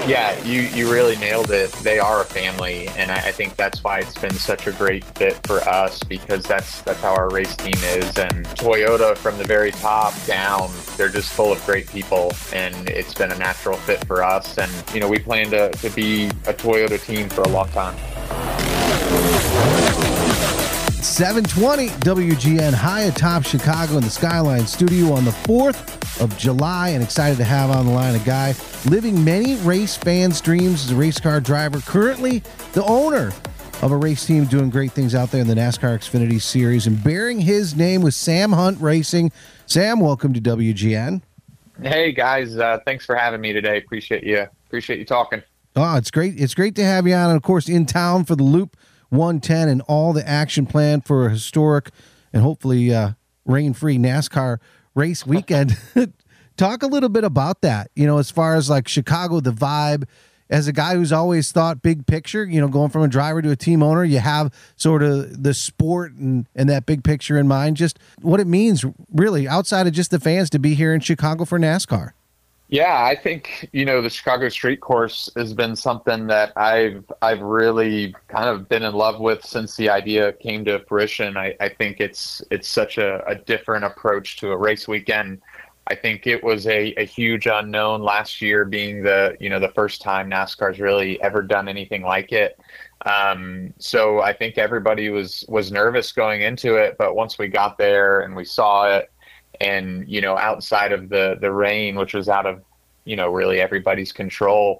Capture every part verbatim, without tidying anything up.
Yeah, you, you really nailed it. They are a family, and I, I think that's why it's been such a great fit for us, because that's that's how our race team is. And Toyota, from the very top down, they're just full of great people, and it's been a natural fit for us. And, you know, we plan to, to be a Toyota team for a long time. seven twenty W G N high atop Chicago in the Skyline studio on the fourth of July, and excited to have on the line a guy living many race fans' dreams as a race car driver, currently the owner of a race team doing great things out there in the NASCAR Xfinity Series, and bearing his name with Sam Hunt Racing. Sam, welcome to W G N. Hey guys, uh, thanks for having me today. Appreciate you. Appreciate you talking. Oh, it's great. It's great to have you on, and of course in town for the Loop one ten and all the action planned for a historic and hopefully uh, rain-free NASCAR race weekend. Talk a little bit about that, you know, as far as like Chicago, the vibe. As a guy who's always thought big picture, you know, going from a driver to a team owner, you have sort of the sport and, and that big picture in mind, just what it means really outside of just the fans to be here in Chicago for NASCAR. Yeah, I think, you know, the Chicago Street Course has been something that I've I've really kind of been in love with since the idea came to fruition. I, I think it's it's such a, a different approach to a race weekend. I think it was a, a huge unknown last year, being the, you know, the first time NASCAR's really ever done anything like it. Um, so I think everybody was was nervous going into it, but once we got there and we saw it, and, you know, outside of the, the rain, which was out of, you know, really everybody's control,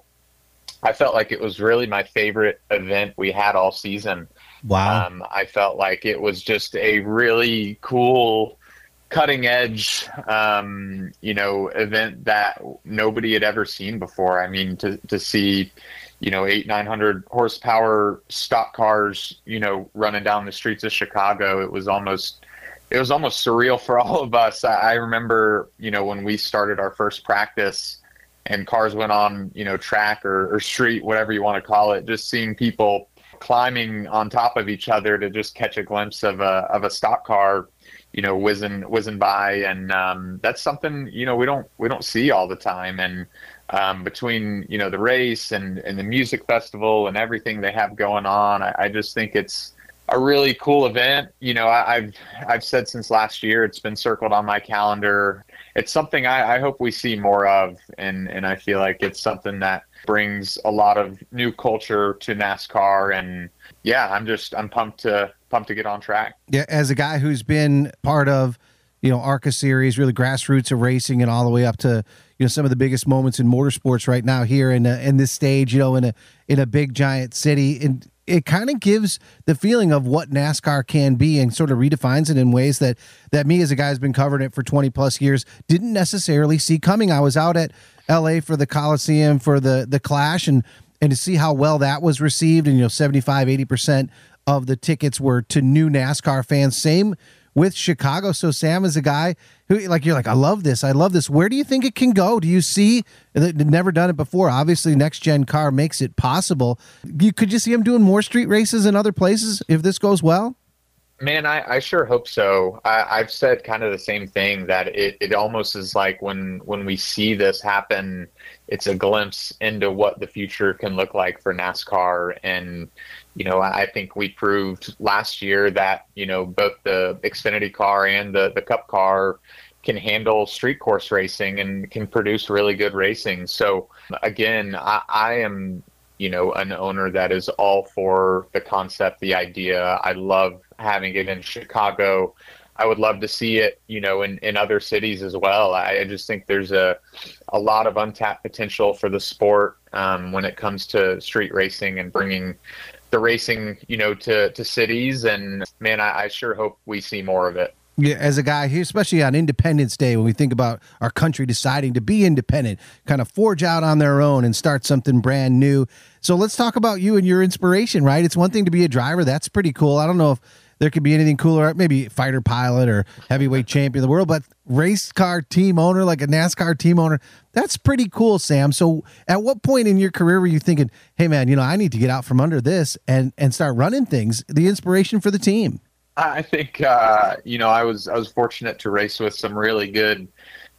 I felt like it was really my favorite event we had all season. Wow. Um, I felt like it was just a really cool, cutting edge, um, you know, event that nobody had ever seen before. I mean, to, to see, you know, eight, nine hundred horsepower stock cars, you know, running down the streets of Chicago, it was almost, it was almost surreal for all of us. I, I remember, you know, when we started our first practice and cars went on, you know, track or, or street, whatever you want to call it, just seeing people climbing on top of each other to just catch a glimpse of a, of a stock car, you know, whizzing, whizzing by. And, um, that's something, you know, we don't, we don't see all the time. And, um, between, you know, the race and, and the music festival and everything they have going on, I, I just think it's a really cool event. You know, I, I've, I've said since last year, it's been circled on my calendar. It's something I, I hope we see more of. And, and I feel like it's something that brings a lot of new culture to NASCAR. And yeah, I'm just, I'm pumped to, pumped to get on track. Yeah. As a guy who's been part of, you know, ARCA series, really grassroots of racing, and all the way up to, you know, some of the biggest moments in motorsports right now here in a, in this stage, you know, in a, in a big giant city. And it kind of gives the feeling of what NASCAR can be, and sort of redefines it in ways that, that me as a guy who's been covering it for twenty plus years didn't necessarily see coming. I was out at L A for the Coliseum for the, the Clash, and, and to see how well that was received. And, you know, seventy-five, eighty percent of the tickets were to new NASCAR fans. Same with Chicago. So Sam is a guy who, like, you're like, I love this. I love this. Where do you think it can go? Do you see that? Never done it before? Obviously, next gen car makes it possible. You could you see him doing more street races in other places if this goes well? Man, I, I sure hope so. I, I've said kind of the same thing, that it, it almost is like when, when we see this happen, it's a glimpse into what the future can look like for NASCAR. And, you know, I think we proved last year that, you know, both the Xfinity car and the, the Cup car can handle street course racing and can produce really good racing. So again, I, I am, you know, an owner that is all for the concept, the idea. I love having it in Chicago. I would love to see it, you know, in, in other cities as well. I, I just think there's a, a lot of untapped potential for the sport, um, when it comes to street racing and bringing the racing, you know, to, to cities. And man, I, I sure hope we see more of it. Yeah, as a guy here, especially on Independence Day, when we think about our country deciding to be independent, kind of forge out on their own and start something brand new. So let's talk about you and your inspiration, right? It's one thing to be a driver. That's pretty cool. I don't know if there could be anything cooler, maybe fighter pilot or heavyweight champion of the world, but race car team owner, like a NASCAR team owner, that's pretty cool, Sam. So at what point in your career were you thinking, hey man, you know, I need to get out from under this and, and start running things, the inspiration for the team? I think, uh, you know, I was, I was fortunate to race with some really good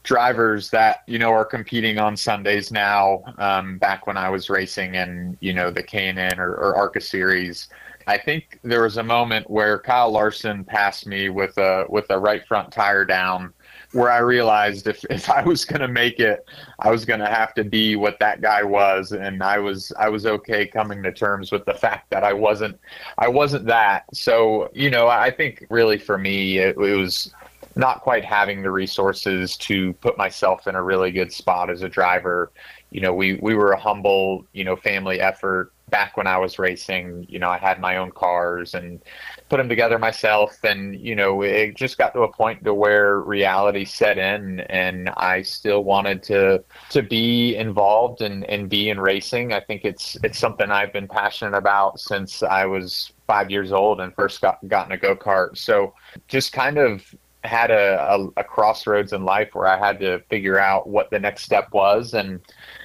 drivers that, you know, are competing on Sundays now, um, back when I was racing in, you know, the K and N or, or ARCA series. I think there was a moment where Kyle Larson passed me with a with a right front tire down, where I realized if, if I was going to make it, I was going to have to be what that guy was. And I was, I was okay coming to terms with the fact that I wasn't, I wasn't that. So, you know, I think really for me, it, it was not quite having the resources to put myself in a really good spot as a driver. You know, we, we were a humble, you know, family effort back when I was racing. You know, I had my own cars and put them together myself. And, you know, it just got to a point to where reality set in, and I still wanted to, to be involved and, and be in racing. I think it's, it's something I've been passionate about since I was five years old and first got, got in a go-kart. So just kind of had a, a, a crossroads in life where I had to figure out what the next step was. And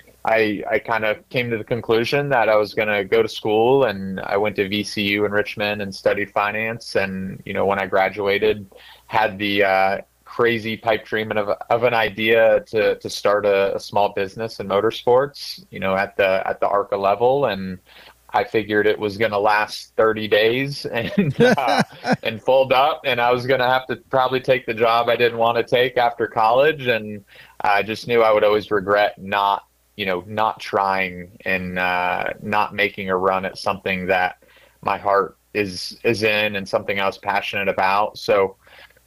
I, I kind of came to the conclusion that I was going to go to school, and I went to V C U in Richmond and studied finance. And, you know, when I graduated, had the uh, crazy pipe dream of, of an idea to, to start a, a small business in motorsports, you know, at the, at the ARCA level. And I figured it was going to last thirty days and, uh, and fold up. And I was going to have to probably take the job I didn't want to take after college. And I just knew I would always regret not, you know, not trying and uh, not making a run at something that my heart is, is in and something I was passionate about. So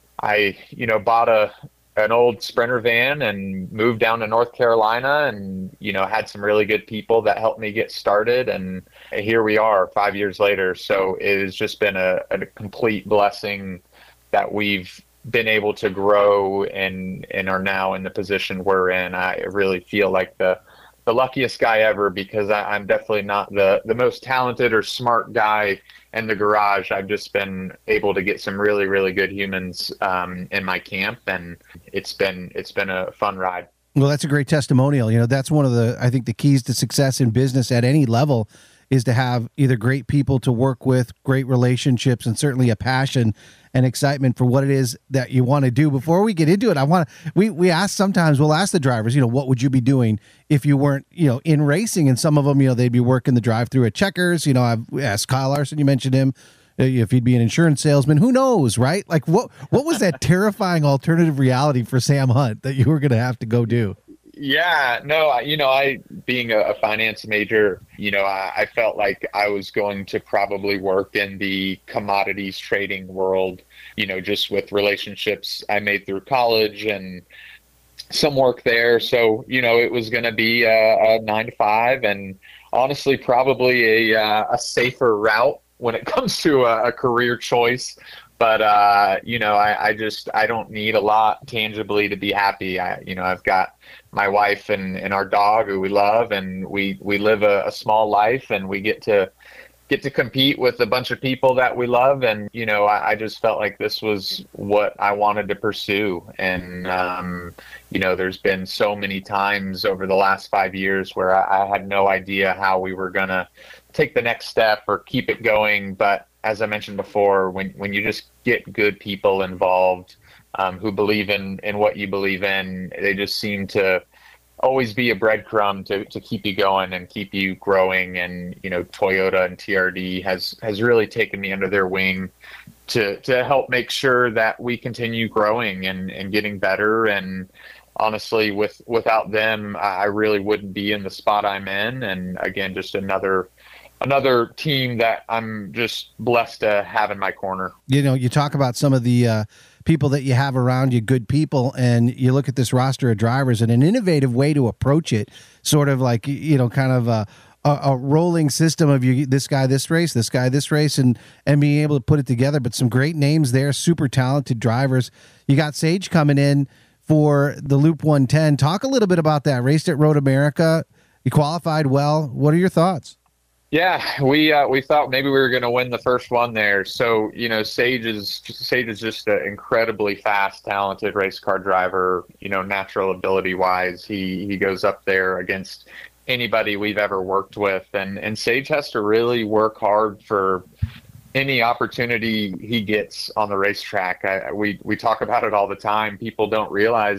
I, you know, bought a, an old Sprinter van and moved down to North Carolina, and, you know, had some really good people that helped me get started. And here we are five years later. So it has just been a, a complete blessing that we've been able to grow and, and are now in the position we're in. I really feel like the, the luckiest guy ever, because I, I'm definitely not the, the most talented or smart guy in the garage. I've just been able to get some really, really good humans um, in my camp, and it's been, it's been a fun ride. Well, that's a great testimonial. You know, that's one of the, I think the keys to success in business at any level is to have either great people to work with, great relationships, and certainly a passion and excitement for what it is that you want to do. Before we get into it, I want to, we, we ask sometimes, we'll ask the drivers, you know, what would you be doing if you weren't, you know, in racing? And some of them, you know, they'd be working the drive through at Checkers. You know, I've asked Kyle Larson, you mentioned him, if he'd be an insurance salesman, who knows, right? Like what, what was that terrifying alternative reality for Sam Hunt that you were going to have to go do? Yeah, no, you know, I, being a, a finance major, you know, I, I felt like I was going to probably work in the commodities trading world, you know, just with relationships I made through college and some work there. So, you know, it was going to be a, a nine to five, and honestly, probably a, uh, a safer route when it comes to a, a career choice. But, uh, you know, I, I just, I don't need a lot tangibly to be happy. I, you know, I've got my wife and, and our dog who we love, and we, we live a, a small life, and we get to get to compete with a bunch of people that we love. And, you know, I, I just felt like this was what I wanted to pursue. And, um, you know, there's been so many times over the last five years where I, I had no idea how we were going to take the next step or keep it going. But as I mentioned before, when, when you just get good people involved um, who believe in, in what you believe in, they just seem to always be a breadcrumb to, to keep you going and keep you growing. And, you know, Toyota and T R D has, has really taken me under their wing to, to help make sure that we continue growing and, and getting better. And honestly, with, without them, I really wouldn't be in the spot I'm in. And again, just another another team that I'm just blessed to have in my corner. You know, you talk about some of the uh, people that you have around you, good people, and you look at this roster of drivers and an innovative way to approach it, sort of like, you know, kind of a, a, a rolling system of you, this guy, this race, this guy, this race, and, and being able to put it together. But some great names there, super talented drivers. You got Sage coming in for the Loop one ten. Talk a little bit about that. Raced at Road America. You qualified well. What are your thoughts? Yeah, we uh, we thought maybe we were going to win the first one there. So, you know, Sage is Sage is just an incredibly fast, talented race car driver. You know, natural ability wise, he he goes up there against anybody we've ever worked with, and and Sage has to really work hard for any opportunity he gets on the racetrack. I, we we talk about it all the time. People don't realize that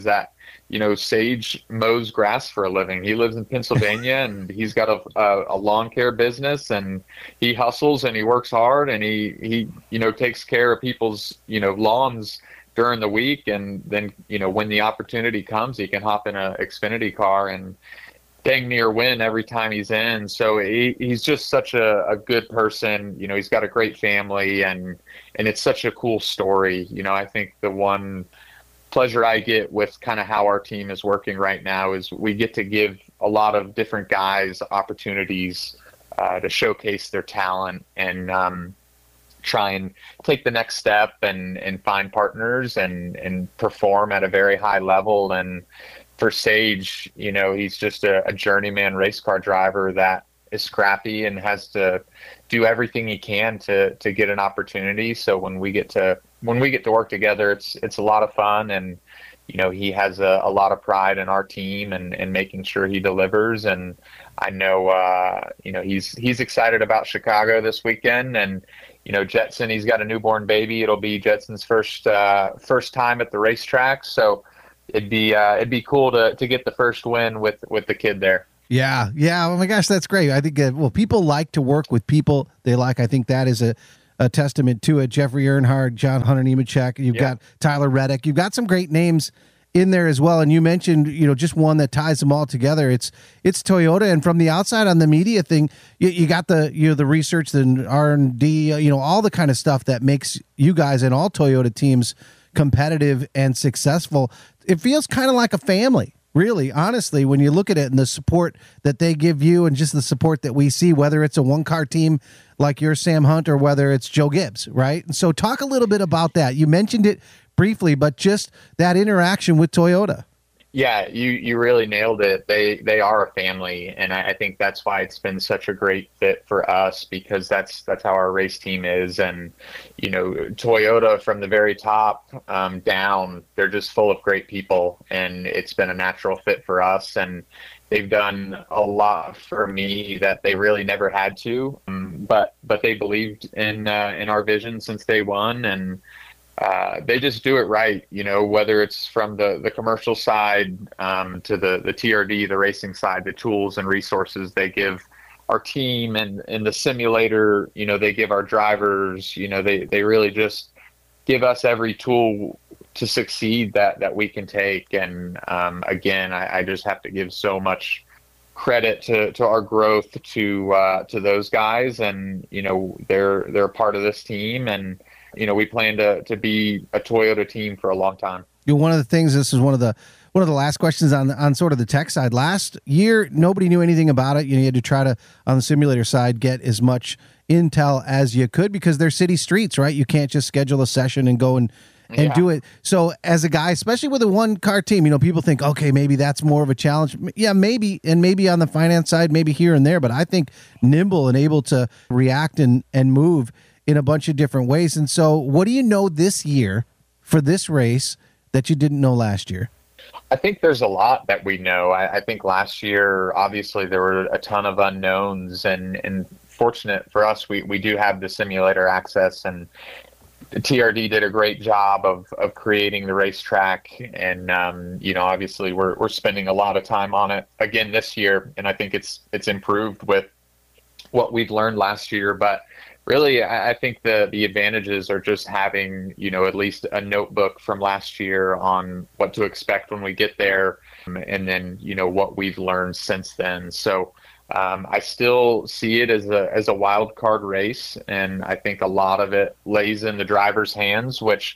you know, Sage mows grass for a living. He lives in Pennsylvania and he's got a, a, a lawn care business, and he hustles and he works hard, and he, he, you know, takes care of people's, you know, lawns during the week. And then, you know, when the opportunity comes, he can hop in a Xfinity car and dang near win every time he's in. So he, he's just such a, a good person. You know, he's got a great family, and, and it's such a cool story. You know, I think the one pleasure I get with kind of how our team is working right now is we get to give a lot of different guys opportunities uh, to showcase their talent and um, try and take the next step and, and find partners and, and perform at a very high level. And for Sage, you know, he's just a, a journeyman race car driver that is scrappy and has to do everything he can to to get an opportunity. So when we get to when we get to work together, it's it's a lot of fun. And you know, he has a, a lot of pride in our team and, and making sure he delivers. And I know uh, you know, he's he's excited about Chicago this weekend. And you know, Jetson, he's got a newborn baby. It'll be Jetson's first uh, first time at the racetrack. So it'd be uh, it'd be cool to to get the first win with with the kid there. Yeah, yeah. Oh my gosh, that's great. I think uh, well, people like to work with people they like. I think that is a, a testament to it. Jeffrey Earnhardt, John Hunter Nemechek. You've yeah. got Tyler Reddick. You've got some great names in there as well. And you mentioned, you know, just one that ties them all together. It's it's Toyota. And from the outside on the media thing, you, you got the you know the research, the R and D, uh, you know, all the kind of stuff that makes you guys and all Toyota teams competitive and successful. It feels kind of like a family. Really, honestly, when you look at it and the support that they give you and just the support that we see, whether it's a one-car team like your Sam Hunt or whether it's Joe Gibbs, right? And so talk a little bit about that. You mentioned it briefly, but just that interaction with Toyota. Yeah, you, you really nailed it. They they are a family, and I, I think that's why it's been such a great fit for us, because that's that's how our race team is. And you know, Toyota from the very top um, down, they're just full of great people, and it's been a natural fit for us. And they've done a lot for me that they really never had to, um, but but they believed in uh, in our vision since day one. And Uh, they just do it right, you know, whether it's from the, the commercial side um, to the, the T R D, the racing side, the tools and resources they give our team, and in the simulator, you know, they give our drivers, you know, they, they really just give us every tool to succeed that, that we can take. And um, again, I, I just have to give so much credit to, to our growth to uh, to those guys. And, you know, they're they're a part of this team, and you know, we plan to to be a Toyota team for a long time. You know, one of the things, this is one of the one of the last questions on on sort of the tech side. Last year, nobody knew anything about it. You know, you had to try to, on the simulator side, get as much intel as you could, because they're city streets, right? You can't just schedule a session and go and and yeah. do it. So as a guy, especially with a one car team, you know, people think, okay, maybe that's more of a challenge. Yeah, maybe. And maybe on the finance side, maybe here and there, but I think nimble and able to react and, and move in a bunch of different ways. And so what do you know this year for this race that you didn't know last year? I think there's a lot that we know. I, I think last year, obviously, there were a ton of unknowns, and, and fortunate for us, we, we do have the simulator access, and the T R D did a great job of, of creating the racetrack. And, um, you know, obviously we're, we're spending a lot of time on it again this year. And I think it's, it's improved with what we've learned last year. But really, I think the, the advantages are just having, you know, at least a notebook from last year on what to expect when we get there, and then, you know, what we've learned since then. So um, I still see it as a as a wild card race, and I think a lot of it lays in the driver's hands, which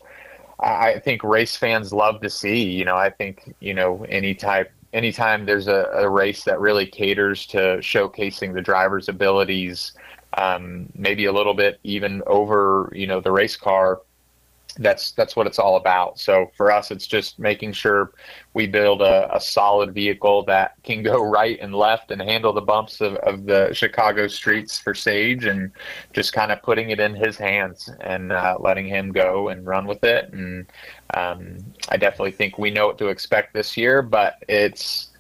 I think race fans love to see. You know, I think, you know, any type anytime there's a, a race that really caters to showcasing the driver's abilities, um, maybe a little bit even over, you know, the race car, that's that's what it's all about. So for us, it's just making sure we build a, a solid vehicle that can go right and left and handle the bumps of, of the Chicago streets for Sage, and just kind of putting it in his hands and uh, letting him go and run with it. And um, I definitely think we know what to expect this year, but it's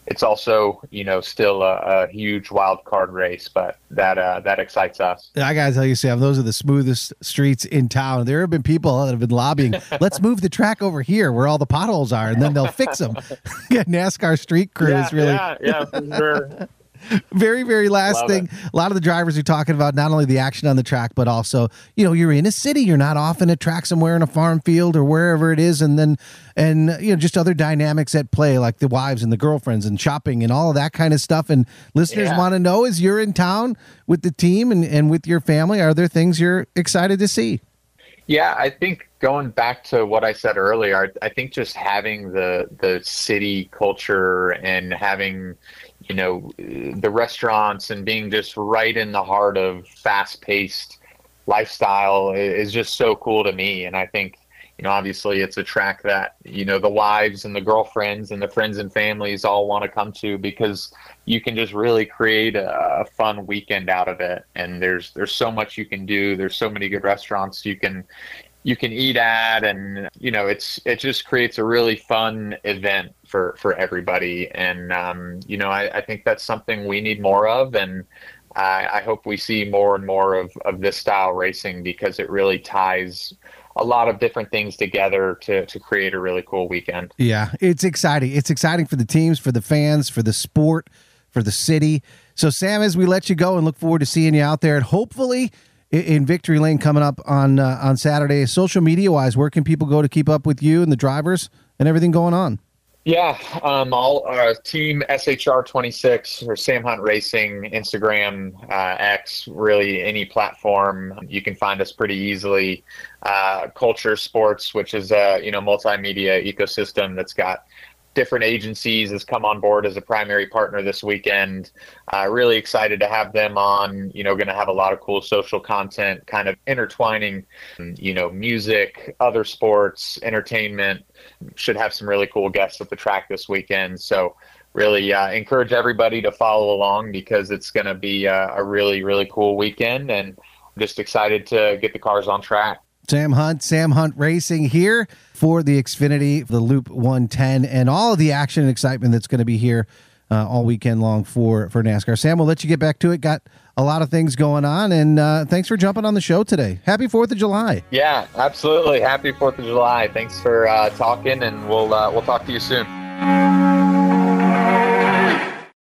it's also, you know, still a, a huge wild card race, but that uh, that excites us. I gotta tell you, Sam, those are the smoothest streets in town. There have been people that have been lobbying, let's move the track over here where all the potholes are, and then they'll fix them. NASCAR street crew yeah, is really yeah, yeah, for sure. Very, very last Love thing. it. A lot of the drivers are talking about not only the action on the track, but also, you know, you're in a city. You're not off in a track somewhere in a farm field or wherever it is. And then, and, you know, just other dynamics at play, like the wives and the girlfriends and shopping and all of that kind of stuff. And listeners Yeah. want to know, as you're in town with the team and, and with your family, are there things you're excited to see? Yeah, I think going back to what I said earlier, I, I think just having the the city culture and having, you know, the restaurants and being just right in the heart of fast-paced lifestyle is just so cool to me. And I think, you know, obviously it's a track that, you know, the wives and the girlfriends and the friends and families all want to come to, because you can just really create a, a fun weekend out of it. And there's there's so much you can do. There's so many good restaurants you can you can eat at, and you know, it's it just creates a really fun event for for everybody. And um, you know, I, I think that's something we need more of, and I, I hope we see more and more of of this style racing, because it really ties a lot of different things together to to create a really cool weekend. Yeah, it's exciting. It's exciting for the teams, for the fans, for the sport, for the city. So, Sam, as we let you go, and look forward to seeing you out there, and hopefully in, in Victory Lane coming up on uh, on Saturday. Social media wise, where can people go to keep up with you and the drivers and everything going on? Yeah, um, all uh, team S H R twenty-six or Sam Hunt Racing, Instagram, uh, X, really any platform. You can find us pretty easily. Uh, Culture Sports, which is a, you know, multimedia ecosystem that's got different agencies, has come on board as a primary partner this weekend. Uh, really excited to have them on. You know, going to have a lot of cool social content, kind of intertwining, you know, music, other sports, entertainment. Should have some really cool guests at the track this weekend. So really uh, encourage everybody to follow along, because it's going to be a, a really, really cool weekend, and I'm just excited to get the cars on track. Sam Hunt, Sam Hunt Racing here for the Xfinity, the Loop one ten, and all of the action and excitement that's going to be here uh, all weekend long for, for NASCAR. Sam, we'll let you get back to it. Got a lot of things going on, and uh, thanks for jumping on the show today. Happy fourth of July. Yeah, absolutely. Happy fourth of July. Thanks for uh, talking, and we'll uh, we'll talk to you soon.